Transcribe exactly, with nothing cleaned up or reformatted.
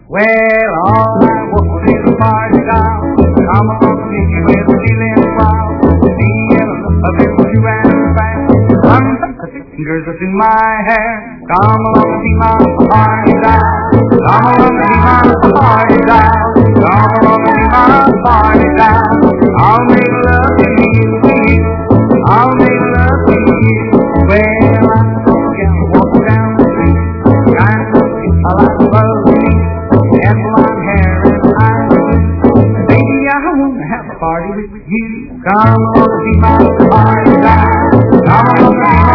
Well, all I want is a party doll. Come along with me with a feeling proud. Me and a bit you and fast. Run the fingers up in my hair. Come along and be my party doll. Come along and be my party doll. Come along and be my party doll. I'll make love to you, to you. I'll make love to you. Well, I'm gonna walk down the street. Kind of I like to love you. And blonde hair and eyes. Baby, I wanna have a party with you. Come on, be my party doll. Come on, be my